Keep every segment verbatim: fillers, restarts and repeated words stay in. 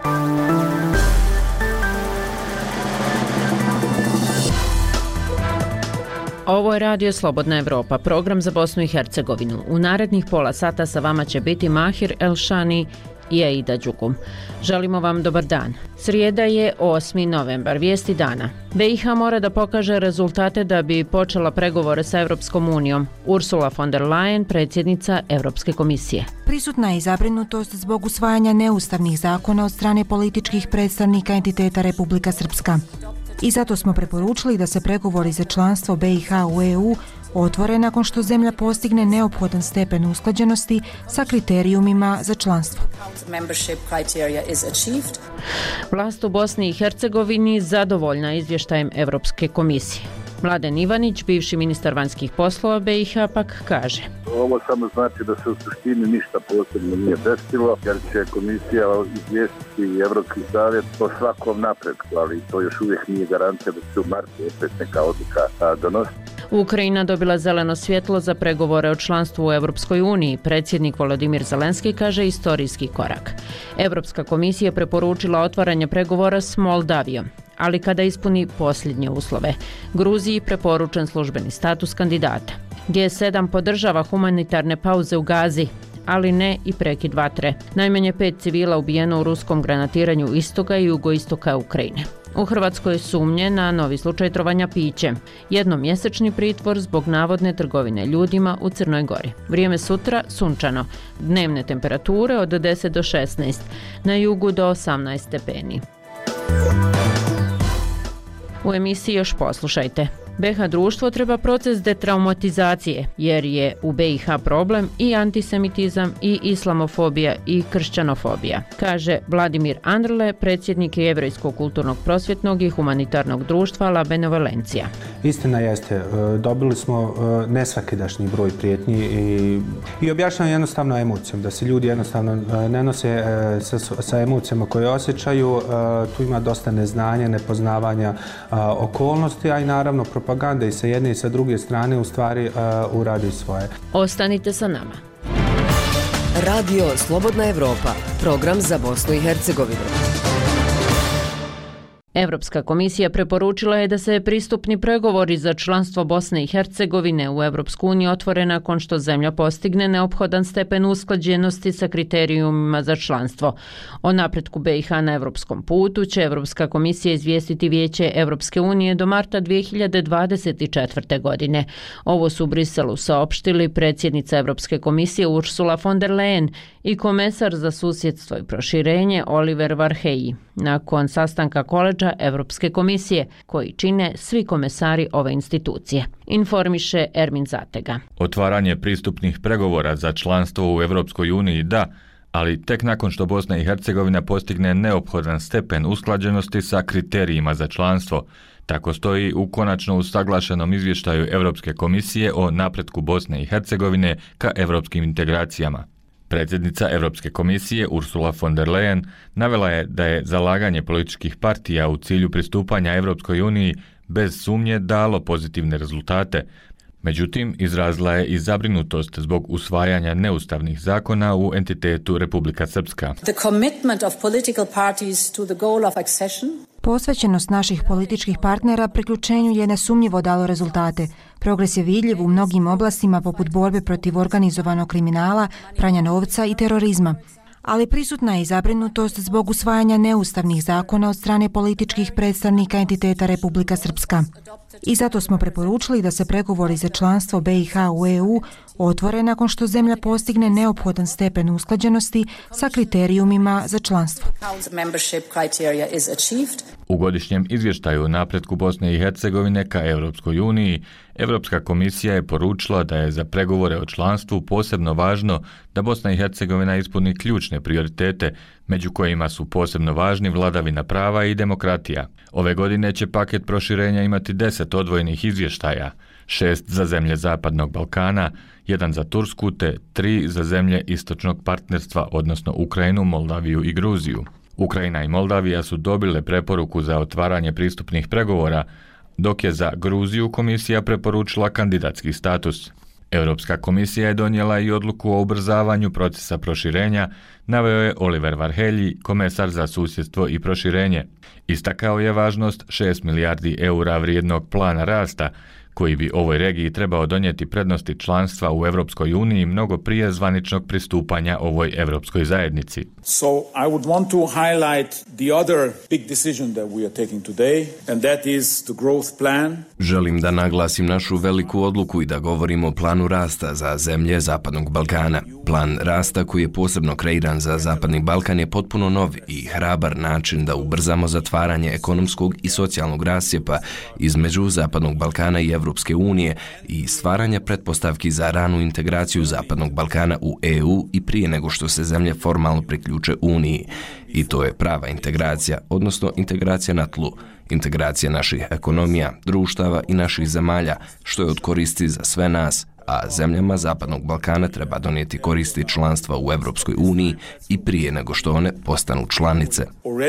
Ovo je Radio Slobodna Evropa, program za Bosnu i Hercegovinu. U narednih pola sata sa vama će biti Mahir Elšani i Aida Đugum. Želimo vam dobar dan. Srijeda je osmi novembar, vijesti dana. B i H mora da pokaže rezultate da bi počela pregovore sa Evropskom unijom. Ursula von der Leyen, predsjednica Europske komisije. Prisutna je i zabrinutost zbog usvajanja neustavnih zakona od strane političkih predstavnika entiteta Republika Srpska. I zato smo preporučili da se pregovori za članstvo B i H u E U otvore nakon što zemlja postigne neophodan stepen usklađenosti sa kriterijumima za članstvo. Vlast u Bosni i Hercegovini zadovoljna izvještajem Europske komisije. Mladen Ivanić, bivši ministar vanjskih poslova B i H, pak kaže: Ovo samo znači da se u suštini ništa posebno nije desilo, jer će komisija izvijestiti Evropski savjet o svakom napretku, ali to još uvijek nije garancija da će u martu opet neka odluka donositi. Ukrajina dobila zeleno svjetlo za pregovore o članstvu u Europskoj uniji. Predsjednik Volodimir Zelenski kaže istorijski korak. Europska komisija preporučila otvaranje pregovora s Moldavijom, ali kada ispuni posljednje uslove. Gruziji preporučen službeni status kandidata. G sedam podržava humanitarne pauze u Gazi, ali ne i prekid vatre. Najmanje pet civila ubijeno u ruskom granatiranju istoka i jugoistoka Ukrajine. U Hrvatskoj sumnje na novi slučaj trovanja pićem. Jednomjesečni pritvor zbog navodne trgovine ljudima u Crnoj Gori. Vrijeme sutra sunčano. Dnevne temperature od deset do šesnaest. Na jugu do osamnaest stepeni. U emisiji još poslušajte. B H društvo treba proces detraumatizacije, jer je u B i H problem i antisemitizam i islamofobija i kršćanofobija, kaže Vladimir Andrle, predsjednik Jevrejskog kulturnog prosvjetnog i humanitarnog društva La Benevolencija. Istina jeste, dobili smo nesvakidašnji broj prijetnji i, i objašnjam jednostavno emocijom, da se ljudi jednostavno ne nose sa, sa emocijama koje osjećaju. Tu ima dosta neznanja, nepoznavanja okolnosti, a i naravno propaganda i sa jedne i sa druge strane u stvari uh, uradi svoje. Ostanite sa nama. Radio Slobodna Evropa, program za Bosnu i Hercegovinu. Europska komisija preporučila je da se pristupni pregovori za članstvo Bosne i Hercegovine u Europsku uniju otvore nakon što zemlja postigne neophodan stepen usklađenosti sa kriterijumima za članstvo. O napretku B i H na europskom putu će Europska komisija izvijestiti Vijeće Europske unije do marta dvije hiljade dvadeset četvrte. godine. Ovo su u Briselu saopštili predsjednica Europske komisije Ursula von der Leyen i komesar za susjedstvo i proširenje Oliver Varhelyi nakon sastanka koledža Europske komisije, koji čine svi komesari ove institucije. Informiše Ermin Zatega. Otvaranje pristupnih pregovora za članstvo u Europskoj uniji da, ali tek nakon što Bosna i Hercegovina postigne neophodan stepen usklađenosti sa kriterijima za članstvo. Tako stoji u konačno usaglašenom izvještaju Europske komisije o napretku Bosne i Hercegovine ka europskim integracijama. Predsjednica Europske komisije Ursula von der Leyen navela je da je zalaganje političkih partija u cilju pristupanja Europskoj uniji bez sumnje dalo pozitivne rezultate. Međutim, izrazila je i zabrinutost zbog usvajanja neustavnih zakona u entitetu Republika Srpska. The commitment of political parties to the goal of accession. Posvećenost naših političkih partnera priključenju je nesumnjivo dalo rezultate. Progres je vidljiv u mnogim oblastima poput borbe protiv organizovanog kriminala, pranja novca i terorizma. Ali prisutna je i zabrinutost zbog usvajanja neustavnih zakona od strane političkih predstavnika entiteta Republika Srpska. I zato smo preporučili da se pregovori za članstvo B i H u E U otvore nakon što zemlja postigne neophodan stepen usklađenosti sa kriterijumima za članstvo. U godišnjem izvještaju o napretku Bosne i Hercegovine ka Europskoj uniji, Europska komisija je poručila da je za pregovore o članstvu posebno važno da Bosna i Hercegovina ispuni ključne prioritete, među kojima su posebno važni vladavina prava i demokratija. Ove godine će paket proširenja imati deset odvojenih izvještaja, šest za zemlje Zapadnog Balkana, jedan za Tursku te tri za zemlje istočnog partnerstva, odnosno Ukrajinu, Moldaviju i Gruziju. Ukrajina i Moldavija su dobile preporuku za otvaranje pristupnih pregovora, dok je za Gruziju komisija preporučila kandidatski status. Europska komisija je donijela i odluku o ubrzavanju procesa proširenja, naveo je Oliver Varhelyi, komesar za susjedstvo i proširenje. Istakao je važnost šest milijardi eura vrijednog plana rasta, koji bi ovoj regiji trebao donijeti prednosti članstva u Europskoj uniji mnogo prije zvaničnog pristupanja ovoj Europskoj zajednici. So I would want to highlight the other big decision that we are taking today, and that is the growth plan. Želim da naglasim našu veliku odluku i da govorimo o planu rasta za zemlje Zapadnog Balkana. Plan rasta koji je posebno kreiran za Zapadni Balkan je potpuno nov i hrabar način da ubrzamo zatvaranje ekonomskog i socijalnog rascjepa između Zapadnog Balkana i Evropske unije i stvaranje pretpostavki za ranu integraciju Zapadnog Balkana u E U i prije nego što se zemlje formalno priključe Uniji. I to je prava integracija, odnosno integracija na tlu, integracija naših ekonomija, društava i naših zemalja, što je od koristi za sve nas, a zemljama Zapadnog Balkana treba donijeti koristi članstva u Evropskoj uniji i prije nego što one postanu članice.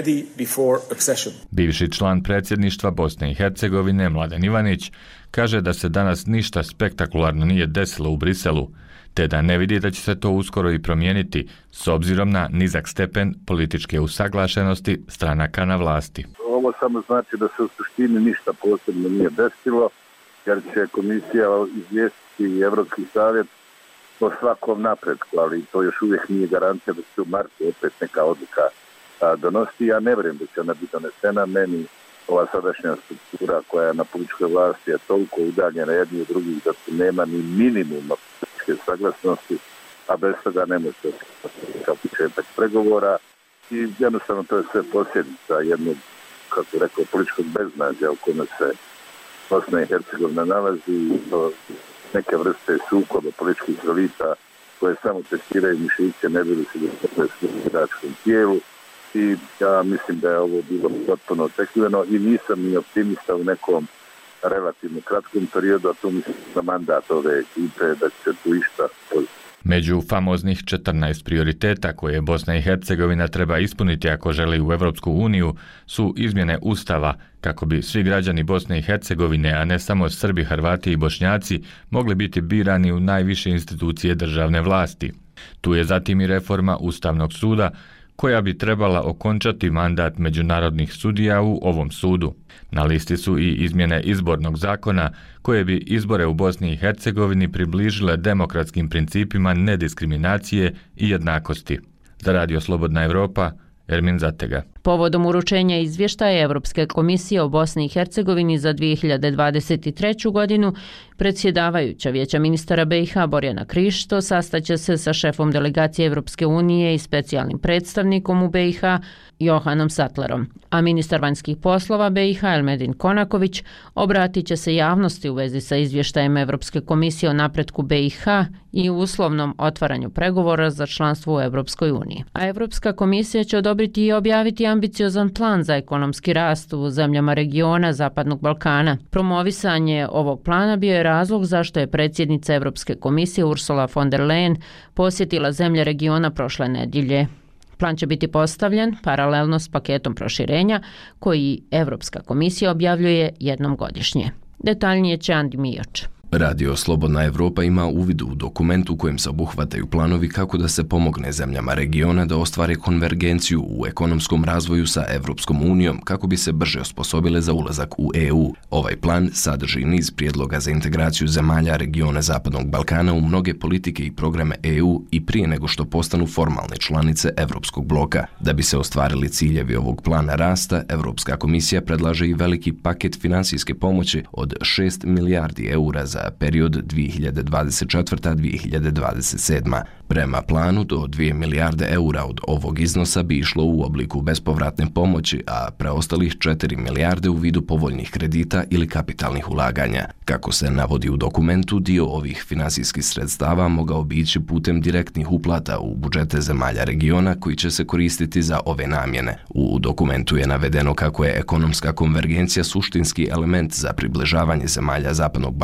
Bivši član predsjedništva Bosne i Hercegovine Mladen Ivanić kaže da se danas ništa spektakularno nije desilo u Briselu, te da ne vidi da će se to uskoro i promijeniti s obzirom na nizak stepen političke usaglašenosti stranaka na vlasti. Ovo samo znači da se u suštini ništa posebno nije desilo, jer će komisija izvijestiti Evropski savjet o svakom napretku, ali to još uvijek nije garancija da će u martu opet neka odluka donositi. Ja ne vjerujem da će ona biti donesena. Meni ova sadašnja struktura koja je na političkoj vlasti je toliko udaljena jedni od drugih da tu nema ni minimuma političke saglasnosti, a bez toga ne može kao početak pregovora i jednostavno to je sve posljedica jednog, kako rekao, političkog beznađa u kome se Bosna i Hercegovina nalazi do neke vrste sukoba političkih elita koje samo testiraju mišiće, ne bili se da se u biračkom tijelu i ja mislim da je ovo bilo potpuno očekivano i nisam ni optimista u nekom relativno kratkom periodu, a tu mislim na mandat ove ekipe da će tu išta pozitivno. Među famoznih četrnaest prioriteta koje Bosna i Hercegovina treba ispuniti ako želi u Evropsku uniju su izmjene Ustava kako bi svi građani Bosne i Hercegovine, a ne samo Srbi, Hrvati i Bošnjaci, mogli biti birani u najviše institucije državne vlasti. Tu je zatim i reforma Ustavnog suda koja bi trebala okončati mandat međunarodnih sudija u ovom sudu. Na listi su i izmjene izbornog zakona koje bi izbore u Bosni i Hercegovini približile demokratskim principima nediskriminacije i jednakosti. Za Radio Slobodna Evropa, Ermin Zatega. Povodom uručenja izvještaja Evropske komisije o Bosni i Hercegovini za dvije hiljade dvadeset treću godinu, predsjedavajuća Vijeća ministara B i H Borjana Krišto sastaće se sa šefom delegacije Evropske unije i specijalnim predstavnikom u B i H Johanom Sattlerom, a ministar vanjskih poslova B i H Elmedin Konaković obratit će se javnosti u vezi sa izvještajem Evropske komisije o napretku B i H i uslovnom otvaranju pregovora za članstvo u Evropskoj uniji. A Evropska komisija će odobriti i objaviti ambiciozan plan za ekonomski rast u zemljama regiona Zapadnog Balkana. Promovisanje ovog plana bio je razlog zašto je predsjednica Evropske komisije Ursula von der Leyen posjetila zemlje regiona prošle nedjelje. Plan će biti postavljen paralelno s paketom proširenja koji Evropska komisija objavljuje jednom godišnje. Detaljnije će Andi Mijoč. Radio Slobodna Evropa ima uvid u dokument u kojem se obuhvataju planovi kako da se pomogne zemljama regiona da ostvare konvergenciju u ekonomskom razvoju sa Evropskom unijom kako bi se brže osposobile za ulazak u E U. Ovaj plan sadrži niz prijedloga za integraciju zemalja regiona Zapadnog Balkana u mnoge politike i programe E U i prije nego što postanu formalne članice Evropskog bloka. Da bi se ostvarili ciljevi ovog plana rasta, Evropska komisija predlaže i veliki paket finansijske pomoći od šest milijardi eura za period dvije hiljade dvadeset četvrta do dvije hiljade dvadeset sedma. Prema planu do dvije milijarde eura od ovog iznosa bi išlo u obliku bespovratne pomoći, a preostalih četiri milijarde u vidu povoljnih kredita ili kapitalnih ulaganja. Kako se navodi u dokumentu, dio ovih finansijskih sredstava mogao bi ići putem direktnih uplata u budžete zemalja regiona koji će se koristiti za ove namjene. U dokumentu je navedeno kako je ekonomska konvergencija suštinski element za približavanje zemalja Zapadnog Balkana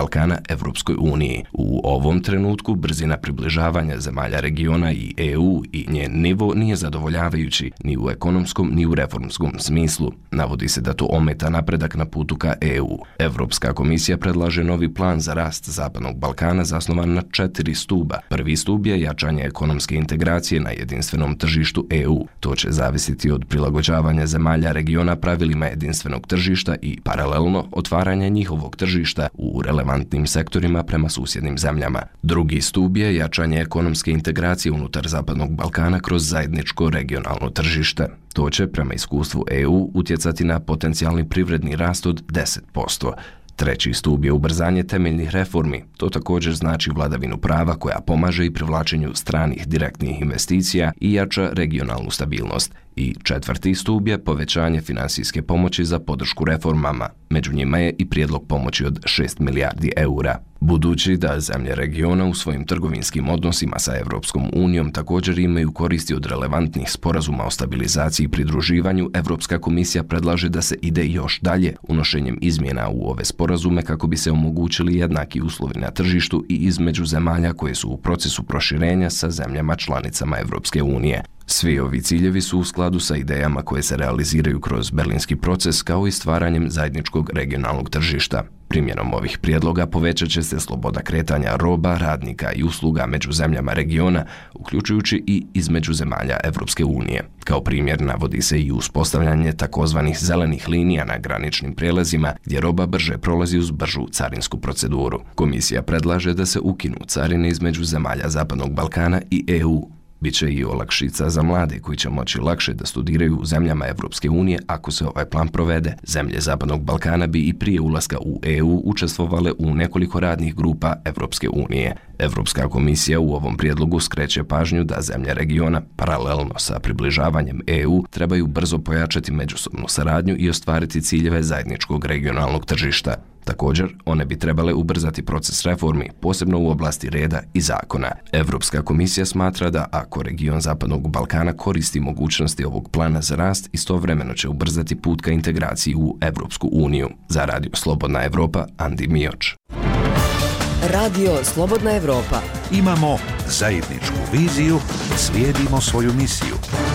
Evropskoj uniji. U ovom trenutku brzina približavanja zemalja regiona i E U i njen nivo nije zadovoljavajući ni u ekonomskom ni u reformskom smislu. Navodi se da to ometa napredak na putu ka E U. Evropska komisija predlaže novi plan za rast Zapadnog Balkana zasnovan na četiri stuba. Prvi stub je jačanje ekonomske integracije na jedinstvenom tržištu E U. To će zavisiti od prilagođavanja zemalja regiona pravilima jedinstvenog tržišta i paralelno otvaranje njihovog tržišta u relevantnim sektorima prema susjednim zemljama. Drugi stub je jačanje ekonomske integracije unutar Zapadnog Balkana kroz zajedničko regionalno tržište. To će, prema iskustvu E U, utjecati na potencijalni privredni rast od deset posto. Treći stup je ubrzanje temeljnih reformi. To također znači vladavinu prava koja pomaže i privlačenju stranih direktnih investicija i jača regionalnu stabilnost. I četvrti stup je povećanje finansijske pomoći za podršku reformama. Među njima je i prijedlog pomoći od šest milijardi eura. Budući da zemlje regiona u svojim trgovinskim odnosima sa Evropskom unijom također imaju koristi od relevantnih sporazuma o stabilizaciji i pridruživanju, Evropska komisija predlaže da se ide još dalje unošenjem izmjena u ove sporazume kako bi se omogućili jednaki uslovi na tržištu i između zemalja koje su u procesu proširenja sa zemljama članicama Evropske unije. Svi ovi ciljevi su u skladu sa idejama koje se realiziraju kroz berlinski proces kao i stvaranjem zajedničkog regionalnog tržišta. Primjenom ovih prijedloga povećat će se sloboda kretanja roba, radnika i usluga među zemljama regiona, uključujući i između zemalja Evropske unije. Kao primjer navodi se i uspostavljanje takozvanih zelenih linija na graničnim prijelazima gdje roba brže prolazi uz bržu carinsku proceduru. Komisija predlaže da se ukinu carine između zemalja Zapadnog Balkana i E U. Biće i olakšica za mlade koji će moći lakše da studiraju u zemljama Evropske unije ako se ovaj plan provede. Zemlje Zapadnog Balkana bi i prije ulaska u E U učestvovale u nekoliko radnih grupa Evropske unije. Evropska komisija u ovom prijedlogu skreće pažnju da zemlje regiona, paralelno sa približavanjem E U, trebaju brzo pojačati međusobnu saradnju i ostvariti ciljeve zajedničkog regionalnog tržišta. Također, one bi trebale ubrzati proces reformi, posebno u oblasti reda i zakona. Evropska komisija smatra da ako region Zapadnog Balkana koristi mogućnosti ovog plana za rast, istovremeno će ubrzati put ka integraciji u Evropsku uniju. Za Radio Slobodna Evropa, Andi Mioč. Radio Slobodna Evropa. Imamo zajedničku viziju, slijedimo svoju misiju.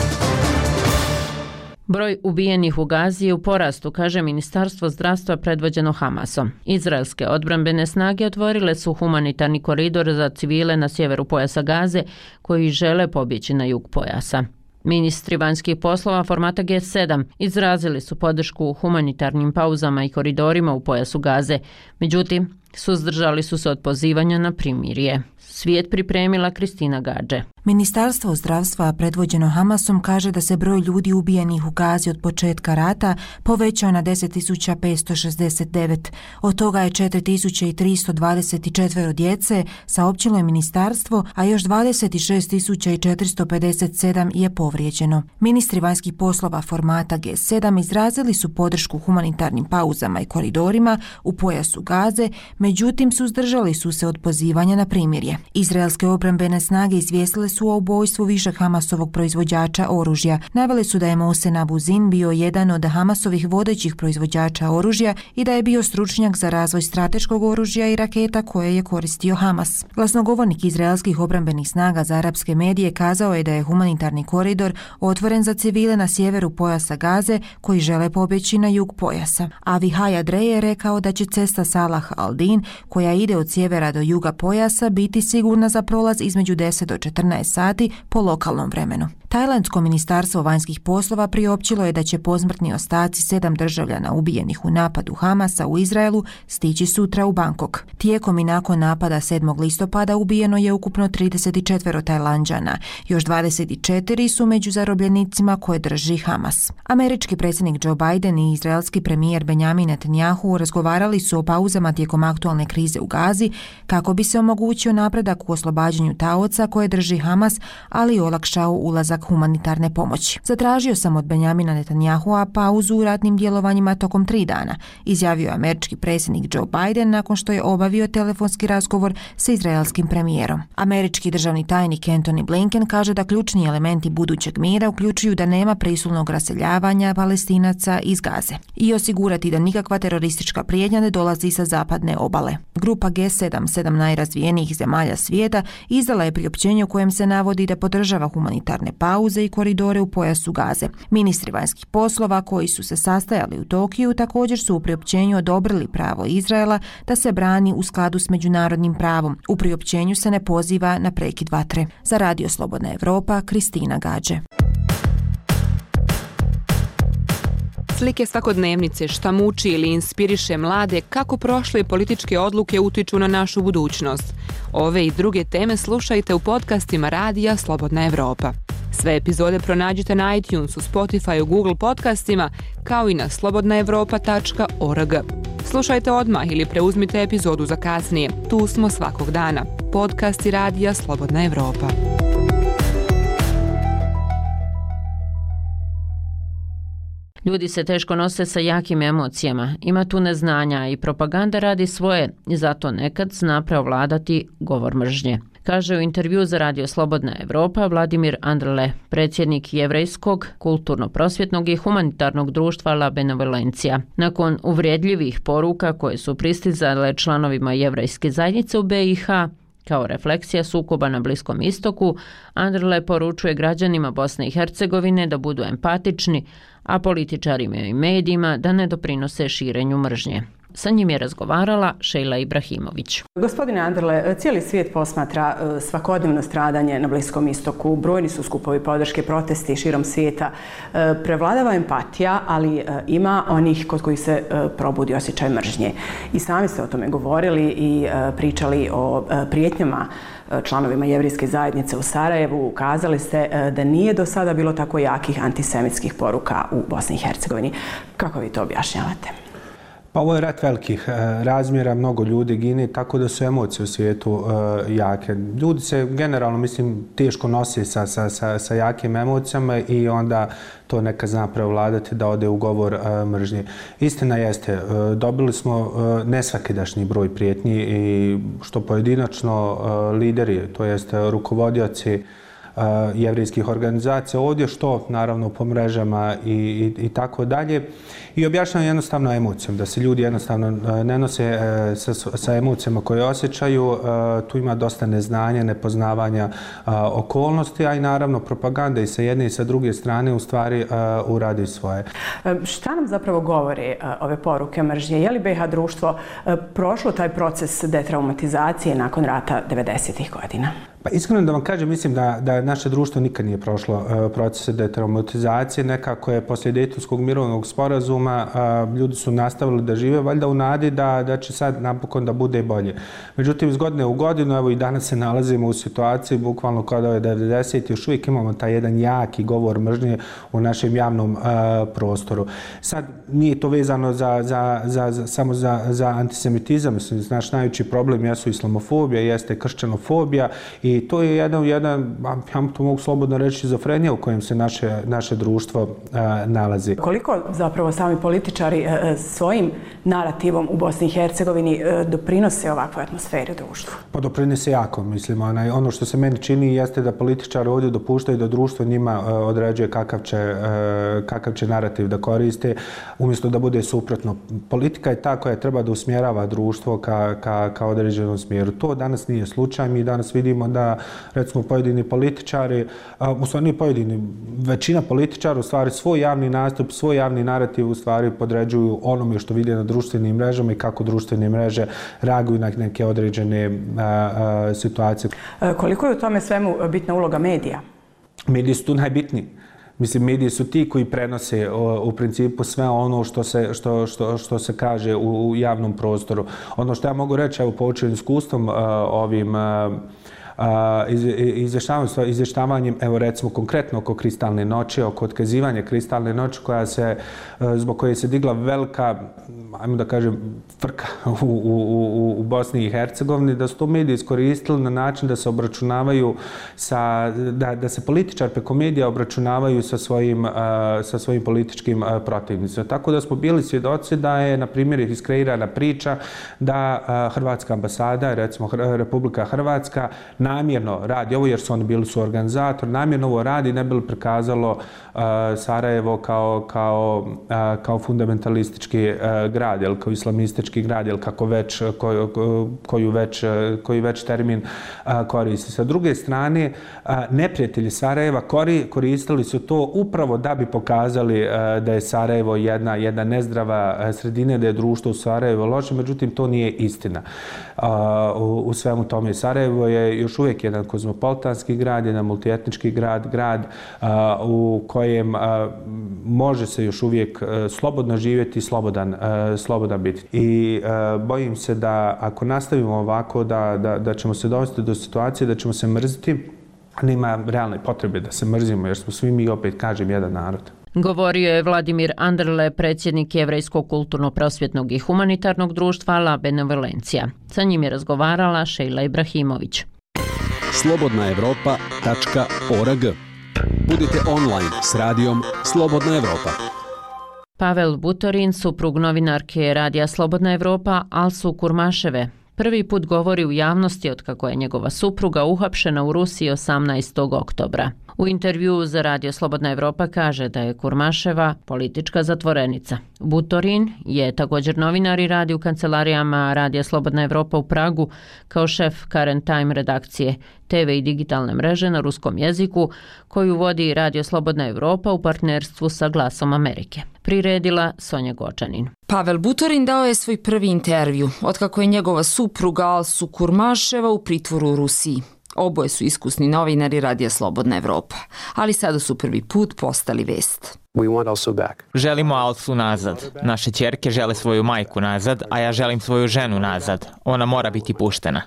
Broj ubijenih u Gazi je u porastu, kaže Ministarstvo zdravstva predvođeno Hamasom. Izraelske odbrambene snage otvorile su humanitarni koridor za civile na sjeveru pojasa Gaze koji žele pobjeći na jug pojasa. Ministri vanjskih poslova formata G sedam izrazili su podršku humanitarnim pauzama i koridorima u pojasu Gaze. Međutim, suzdržali su se od pozivanja na primirje. Svijet pripremila Kristina Gadže. Ministarstvo zdravstva predvođeno Hamasom kaže da se broj ljudi ubijenih u Gazi od početka rata povećao na deset tisuća petsto šezdeset devet. Od toga je četiri tisuće tristo dvadeset četiri djece, saopćilo je ministarstvo, a još dvadeset šest tisuća četiristo pedeset sedam je povrijeđeno. Ministri vanjskih poslova formata G sedam izrazili su podršku humanitarnim pauzama i koridorima u pojasu Gaze, međutim suzdržali su se od pozivanja na primirje. Izraelske obrambene snage izvijestile su o ubojstvu više Hamasovog proizvođača oružja. Naveli su da je Mohsen Abu Zin bio jedan od Hamasovih vodećih proizvođača oružja i da je bio stručnjak za razvoj strateškog oružja i raketa koje je koristio Hamas. Glasnogovornik izraelskih obrambenih snaga za arapske medije kazao je da je humanitarni koridor otvoren za civile na sjeveru pojasa Gaze koji žele pobjeći na jug pojasa. Avihaj Adrej je rekao da će cesta Salah al-Din koja ide od sjevera do juga pojasa biti sigurna za prolaz između deset do četrnaest sati po lokalnom vremenu. Tajlandsko ministarstvo vanjskih poslova priopćilo je da će posmrtni ostaci sedam državljana ubijenih u napadu Hamasa u Izraelu stići sutra u Bangkok. Tijekom i nakon napada sedmog listopada ubijeno je ukupno trideset četiri Tajlanđana. Još dvadeset četiri su među zarobljenicima koje drži Hamas. Američki predsjednik Joe Biden i izraelski premijer Benjamin Netanyahu razgovarali su o pauzama tijekom aktualne krize u Gazi kako bi se omogućio napredak napredak u oslobađanju taoca koje drži Hamas, ali i olakšao ulazak humanitarne pomoći. Zatražio sam od Benjamina Netanyahua pauzu u ratnim djelovanjima tokom tri dana, izjavio je američki predsjednik Joe Biden nakon što je obavio telefonski razgovor sa izraelskim premijerom. Američki državni tajnik Antony Blinken kaže da ključni elementi budućeg mira uključuju da nema prisilnog raseljavanja Palestinaca iz Gaze i osigurati da nikakva teroristička prijetnja ne dolazi sa zapadne obale. Grupa G sedam, sedam najrazvijenijih zemalja svijeta, izdala je priopćenje u kojem se navodi da podržava humanitarne pauze i koridore u pojasu Gaze. Ministri vanjskih poslova koji su se sastajali u Tokiju također su u priopćenju odobrili pravo Izraela da se brani u skladu s međunarodnim pravom. U priopćenju se ne poziva na prekid vatre. Za Radio Slobodna Evropa, Kristina Gađe. Slike svakodnevnice, šta muči ili inspiriše mlade, kako prošle političke odluke utiču na našu budućnost. Ove i druge teme slušajte u podcastima Radija Slobodna Evropa. Sve epizode pronađite na iTunesu, Spotifyu, Google podcastima, kao i na slobodna evropa tačka org. Slušajte odmah ili preuzmite epizodu za kasnije. Tu smo svakog dana. Podcasti Radija Slobodna Evropa. Ljudi se teško nose sa jakim emocijama, ima tu neznanja i propaganda radi svoje i zato nekad zna preovladati govor mržnje. Kaže u intervju za Radio Slobodna Evropa Vladimir Andrle, predsjednik Jevrejskog, kulturno-prosvjetnog i humanitarnog društva La Benevolencija. Nakon uvrijedljivih poruka koje su pristizale članovima jevrejske zajednice u B i H, kao refleksija sukoba na Bliskom istoku, Andrle poručuje građanima Bosne i Hercegovine da budu empatični, a političarima i medijima da ne doprinose širenju mržnje. Sa njim je razgovarala Šejla Ibrahimović. Gospodine Andrle, cijeli svijet posmatra svakodnevno stradanje na Bliskom istoku. Brojni su skupovi podrške, protesti širom svijeta. Prevladava empatija, ali ima onih kod kojih se probudi osjećaj mržnje. I sami ste o tome govorili i pričali o prijetnjama članovima jevrejske zajednice u Sarajevu. Ukazali ste da nije do sada bilo tako jakih antisemitskih poruka u Bosni i Hercegovini. Kako vi to objašnjavate? Pa ovo je rat velikih razmjera, mnogo ljudi gine, tako da su emocije u svijetu uh, jake. Ljudi se generalno, mislim, teško nosi sa, sa, sa, sa jakim emocijama i onda to neka zna prevladati da ode u govor uh, mržnje. Istina jeste, uh, dobili smo uh, nesvakidašnji broj prijetnji i što pojedinačno uh, lideri, to jest rukovodioci Uh, jevrijskih organizacija ovdje, što naravno po mrežama i, i, i tako dalje. I objašnjam jednostavno emocijom, da se ljudi jednostavno uh, ne nose uh, sa, sa emocijama koje osjećaju. Uh, tu ima dosta neznanja, nepoznavanja uh, okolnosti, a i naravno propaganda i sa jedne i sa druge strane u stvari uh, uradi svoje. Šta nam zapravo govore uh, ove poruke mržnje? Je li B i H društvo uh, prošlo taj proces detraumatizacije nakon rata devedesetih godina? Pa iskreno da vam kažem, mislim da, da naše društvo nikad nije prošlo uh, procese detraumatizacije. Nekako je poslije Dejtonskog mirovnog sporazuma uh, ljudi su nastavili da žive, valjda u nadi da, da će sad napokon da bude bolje. Međutim, iz godine u godinu, evo i danas se nalazimo u situaciji, bukvalno kada je devedeset, još uvijek imamo taj jedan jaki govor mržnje u našem javnom uh, prostoru. Sad, nije to vezano za, za, za, za, samo za, za antisemitizam. Mislim, naš najveći problem jesu islamofobija, jeste kršćanofobija i I to je jedan, jedan, ja to mogu slobodno reći, šizofrenija u kojem se naše, naše društvo a, nalazi. Koliko zapravo sami političari a, svojim narativom u Bosni i Hercegovini a, doprinose ovakvoj atmosferi u društvu? Pa doprinose jako, mislim. Onaj, ono što se meni čini jeste da političari ovdje dopuštaju da društvo njima a, određuje kakav će, a, kakav će narativ da koriste, umjesto da bude suprotno. Politika je ta koja treba da usmjerava društvo ka, ka, ka određenom smjeru. To danas nije slučaj. Mi danas vidimo da recimo pojedini političari, u stvari nije pojedini, većina političara u stvari svoj javni nastup, svoj javni narativ u stvari podređuju onome što vide na društvenim mrežama i kako društvene mreže reaguju na neke određene a, a, situacije. Koliko je u tome svemu bitna uloga medija? Mediji su tu najbitniji. Mislim, mediji su ti koji prenose o, u principu sve ono što se, što, što, što se kaže u, u javnom prostoru. Ono što ja mogu reći, evo poučen iskustvom a, ovim a, izvještavanjem, evo recimo konkretno oko Kristalne noći, oko otkazivanja Kristalne noći koja se, zbog koje se digla velika ajmo da kažem, frka u, u, u, u Bosni i Hercegovini, da su to mediji iskoristili na način da se obračunavaju sa, da, da se političar preko medija obračunavaju sa svojim, sa svojim političkim protivnicima. Tako da smo bili svjedoci da je, na primjer, iskreirana priča da Hrvatska ambasada, recimo Republika Hrvatska, namjerno radi ovo, jer su oni bili su organizator, namjerno ovo radi, ne bi li prikazalo Sarajevo kao, kao, kao fundamentalistički grad, ili kao islamistički grad, ili kako već, koju, koju već, koji već termin koristi. Sa druge strane, neprijatelji Sarajeva koristili su to upravo da bi pokazali da je Sarajevo jedna, jedna nezdrava sredina, da je društvo u Sarajevo loše, međutim to nije istina. U, u svemu tome Sarajevo je još uvijek jedan kozmopolitanski grad, jedan multietnički grad, grad u kojem može se još uvijek slobodno živjeti, slobodan, slobodan biti. I bojim se da ako nastavimo ovako, da, da, da ćemo se dovesti do situacije da ćemo se mrziti, nema realne potrebe da se mrzimo, jer smo svi mi, opet kažem, jedan narod. Govorio je Vladimir Anderle, predsjednik Jevrejskog kulturno-prosvjetnog i humanitarnog društva La Benevolencija. Sa njim je razgovarala Šejla Ibrahimović. slobodna evropa tačka org. Budite online s radijom Slobodna Evropa. Pavel Butorin, suprug novinarke radija Slobodna Evropa Alsu Kurmaševe, prvi put govori u javnosti otkako je njegova supruga uhapšena u Rusiji osamnaestog oktobra. U intervjuu za Radio Slobodna Evropa kaže da je Kurmaševa politička zatvorenica. Butorin je također novinar i radi u kancelarijama Radija Slobodna Evropa u Pragu kao šef Current Time redakcije te ve i digitalne mreže na ruskom jeziku koju vodi Radio Slobodna Evropa u partnerstvu sa Glasom Amerike. Priredila Sonja Gočanin. Pavel Butorin dao je svoj prvi intervju otkako je njegova supruga Alsu Kurmaševa u pritvoru u Rusiji. Oboje su iskusni novinari Radija Slobodna Evropa, ali sada su prvi put postali vest. Želimo Alsu nazad. Naše ćerke žele svoju majku nazad, a ja želim svoju ženu nazad. Ona mora biti puštena.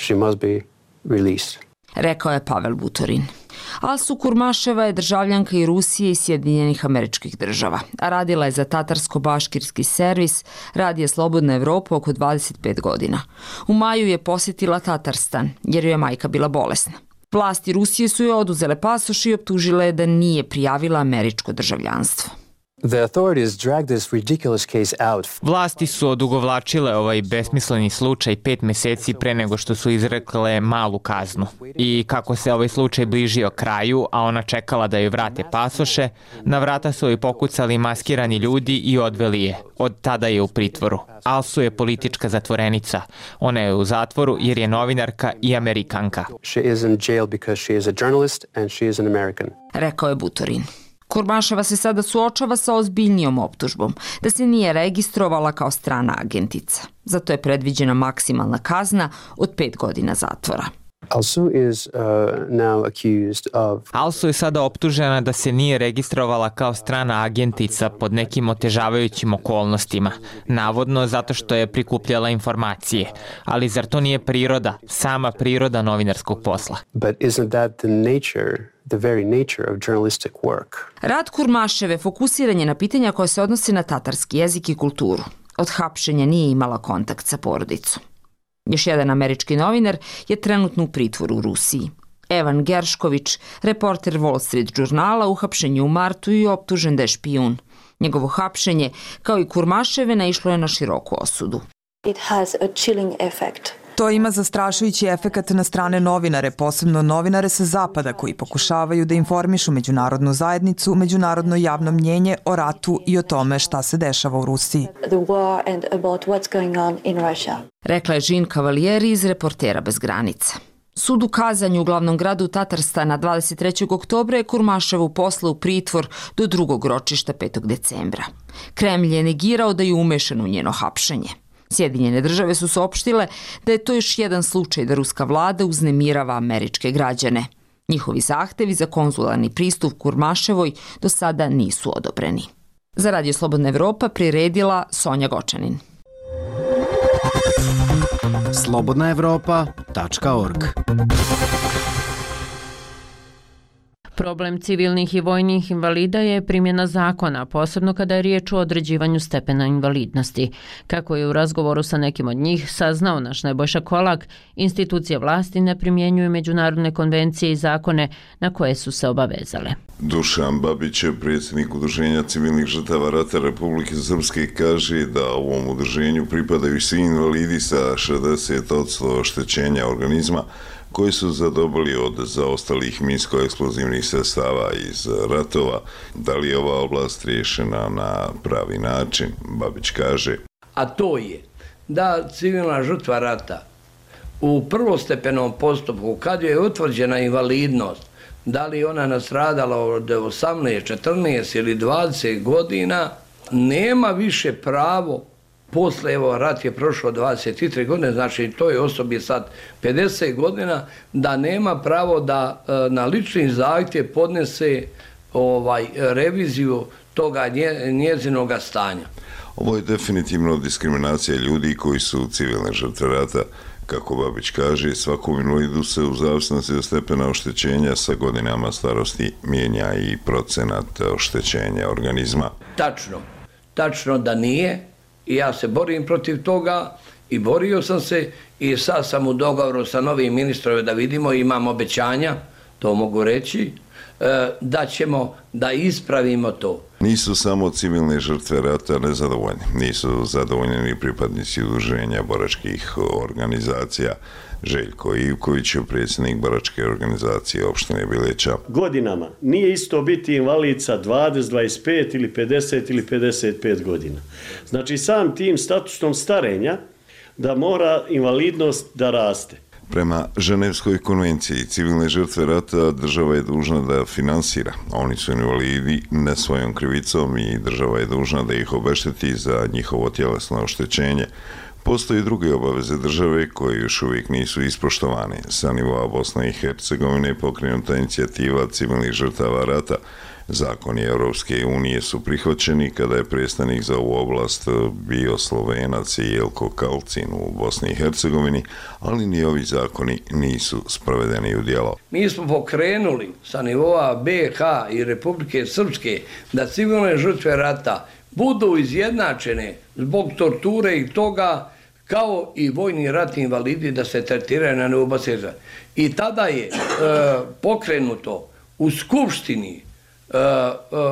Rekao je Pavel Butorin. Alsu Kurmaševa je državljanka i Rusije i Sjedinjenih Američkih Država, a radila je za tatarsko-baškirski servis Radija Slobodna Evropa oko dvadeset pet godina. U maju je posjetila Tatarstan, jer joj je majka bila bolesna. Vlasti Rusije su joj oduzele pasoš i optužile da nije prijavila američko državljanstvo. Vlasti su odugovlačile ovaj besmisleni slučaj pet mjeseci pre nego što su izrekle malu kaznu. I kako se ovaj slučaj bližio kraju, a ona čekala da joj vrate pasoše, na vrata su joj pokucali maskirani ljudi i odveli je. Od tada je u pritvoru. Alsu je politička zatvorenica. Ona je u zatvoru jer je novinarka i Amerikanka. Rekao je Butorin. Kurmaševa se sada suočava sa ozbiljnijom optužbom, da se nije registrovala kao strana agentica. Zato je predviđena maksimalna kazna od pet godina zatvora. Alsu is uh, now accused of... Alsu je sada optužena da se nije registrovala kao strana agentica pod nekim otežavajućim okolnostima, navodno zato što je prikupljala informacije. Ali zar to nije priroda, sama priroda novinarskog posla? But isn't that the nature, the very nature of journalistic work? Rad Kurmaševe fokusiran je na pitanja koje se odnose na tatarski jezik i kulturu. Od hapšenja nije imala kontakt sa porodicom. Još jedan američki novinar je trenutno u pritvoru u Rusiji. Evan Geršković, reporter Wall Street žurnala, uhapšen je u martu i optužen da je špijun. Njegovo hapšenje, kao i Kurmaševe, naišlo je na široku osudu. It has a chilling effect. To ima zastrašujući efekat na strane novinare, posebno novinare sa zapada koji pokušavaju da informišu međunarodnu zajednicu, međunarodno javno mnjenje o ratu i o tome šta se dešava u Rusiji. The war and about what's going on in Russia. Rekla je Jean Cavalieri iz Reportera bez granica. Sud u Kazanju u glavnom gradu Tatarstana dvadeset trećeg oktobra je Kurmaševu poslao u pritvor do drugog ročišta petog decembra. Kremlj je negirao da je umešan u njeno hapšenje. Sjedinjene države su saopštile da je to još jedan slučaj da ruska vlada uznemirava američke građane. Njihovi zahtevi za konzularni pristup Kurmaševoj do sada nisu odobreni. Za Radio Slobodna Evropa priredila Sonja Gočanin. slobodna evropa tačka org. Problem civilnih i vojnih invalida je primjena zakona, posebno kada je riječ o određivanju stepena invalidnosti. Kako je u razgovoru sa nekim od njih saznao naš Nebojša Kolak, institucije vlasti ne primjenjuju međunarodne konvencije i zakone na koje su se obavezale. Dušan Babić je predsjednik Udruženja civilnih žrtava rata Republike Srpske, kaže da ovom udruženju pripadaju svi invalidi sa šezdeset posto oštećenja organizma koji su zadobili od zaostalih minsko-eksplozivnih sredstava iz ratova. Da li je ova oblast riješena na pravi način? Babić kaže. A to je da civilna žrtva rata u prvostepenom postupku, kad je utvrđena invalidnost, da li ona nastradala od osamnaest, četrnaest ili dvadeset godina, nema više pravo. Posle, evo, rat je prošao dvadeset tri godine, znači toj osobi sad pedeset godina, da nema pravo da na lični zahtjev podnese ovaj, reviziju toga nje, njezinog stanja. Ovo je definitivno diskriminacija ljudi koji su civilne žrtve rata. Kako Babić kaže, svakom invalidu se u zavisnosti od stepena oštećenja sa godinama starosti mijenja i procenat oštećenja organizma. Tačno, tačno da nije. I ja se borim protiv toga i borio sam se i sad sam u dogovoru sa novim ministrom da vidimo, imam obećanja, to mogu reći, da ćemo da ispravimo to. Nisu samo civilne žrtve rata nezadovoljni, nisu zadovoljni ni pripadnici udruženja boračkih organizacija. Željko Ivković je predsjednik boračke organizacije opštine Bileća. Godinama nije isto biti invalid sa dvadeset, dvadeset pet ili pedeset ili pedeset pet godina. Znači sam tim statusom starenja da mora invalidnost da raste. Prema Ženevskoj konvenciji civilne žrtve rata država je dužna da finansira. Oni su invalidi ne svojom krivicom i država je dužna da ih obešteti za njihovo tjelesno oštećenje. Postoje druge obaveze države koje još uvijek nisu ispoštovane. Sa nivoa Bosne i Hercegovine je pokrenuta inicijativa civilnih žrtava rata. Zakoni Europske unije su prihvaćeni kada je predstavnik za ovu oblast bio Slovenac Jelko Kalcin u Bosni i Hercegovini, ali ni ovi zakoni nisu sprovedeni u djelo. Mi smo pokrenuli sa nivoa B H i Republike Srpske da civilne žrtve rata budu izjednačene zbog torture i toga kao i vojni ratni invalidi da se tretiraju na nivou Bosne i Hercegovine. I tada je e, pokrenuto u Skupštini, e, e,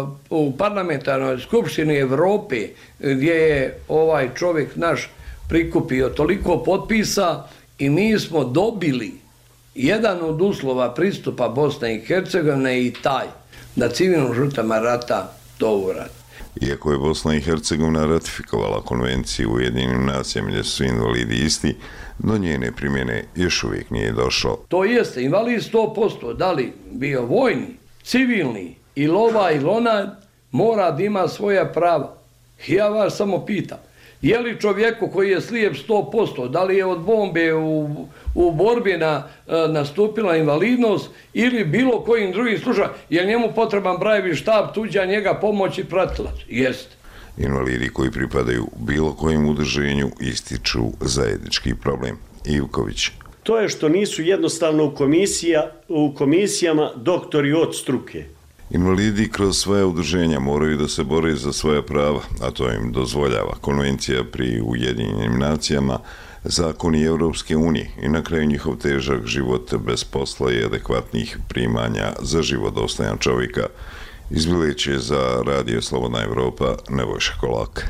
u parlamentarnoj Skupštini Evrope, gdje je ovaj čovjek naš prikupio toliko potpisa i mi smo dobili jedan od uslova pristupa Bosne i Hercegovine i taj da civilnim žrtvama rata to uradi. Iako je Bosna i Hercegovina ratifikovala konvenciju u Ujedinjenim nacijama gdje su invalidi isti, do njene primjene još uvijek nije došlo. To jeste, invalid sto posto, da li bio vojni, civilni, ili ova ili ona, mora da ima svoja prava. Ja vas samo pitam, je li čovjeku koji je slijep sto posto, da li je od bombe u, u borbi na, nastupila invalidnost ili bilo kojim drugim slučajem, je njemu potreban brajevi štab, tuđa njega pomoć i pratilac? Jeste. Invalidi koji pripadaju bilo kojem udruženju ističu zajednički problem. Ivković. To je što nisu jednostavno u, komisija, u komisijama doktori od struke. Invalidi kroz svoje udruženja moraju da se bore za svoja prava, a to im dozvoljava konvencija pri Ujedinjenim nacijama, zakoni Europske unije i na kraju njihov težak život bez posla i adekvatnih primanja za život dostojan čovjeka. Iz Bileće za Radio Slobodna Evropa, Nebojša Kolak.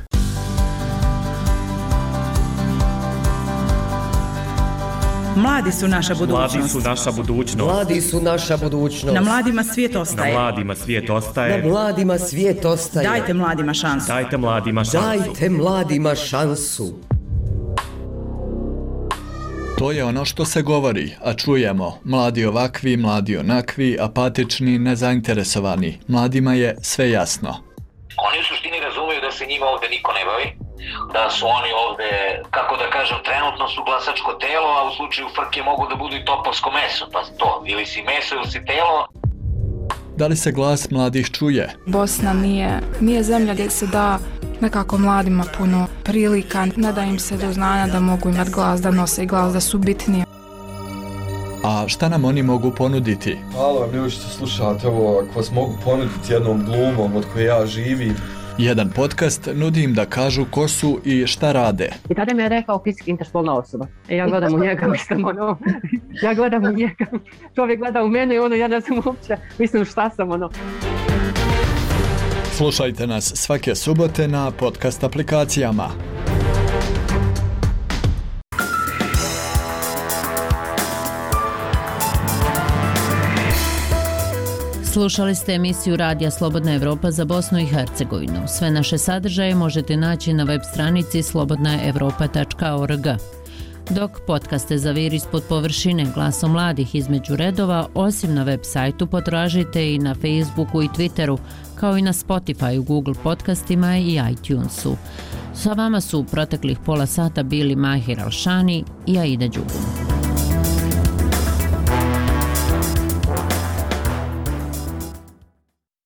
Mladi su naša budućnost. Mladi su naša budućnost. Mladi su naša budućnost. Na mladima svijet ostaje. Na mladima svijet ostaje. Na mladima svijet ostaje. Dajte mladima šansu. Dajte mladima šansu. Dajte mladima šansu. To je ono što se govori, a čujemo. Mladi ovakvi, mladi onakvi, apatični, nezainteresovani. Mladima je sve jasno. Oni u suštini razumiju da se njima ovdje niko ne bavi, da su oni ovdje, kako da kažem, trenutno su glasačko telo, a u slučaju frke mogu da budu i topovsko meso, pa to, ili si meso ili si telo. Da li se glas mladih čuje? Bosna nije, nije zemlja gdje se da nekako mladima puno prilika, ne da im se do znanja da mogu imati glas, da nose glas, da su bitnije. A šta nam oni mogu ponuditi? Hvala vam ljudi što slušate ovo, ako vas mogu ponuditi jednom glumom od koje ja živim. Jedan podcast nudi im da kažu ko su i šta rade. I tada mi je rekao fizički interspolna osoba. E ja gledam u njega, mislim ono, ja gledam u njega, čovjek gleda u mene i ono, ja ne znam uopće, mislim šta sam ono. Slušajte nas svake subote na podcast aplikacijama. Slušali ste emisiju Radija Slobodna Evropa za Bosnu i Hercegovinu. Sve naše sadržaje možete naći na web stranici slobodna evropa tačka org. Dok podcaste Zavir ispod površine, Glasom mladih između redova, osim na web sajtu potražite i na Facebooku i Twitteru, kao i na Spotify, Google podcastima i iTunesu. Sa vama su u proteklih pola sata bili Mahir Alšani i Aida Đugum.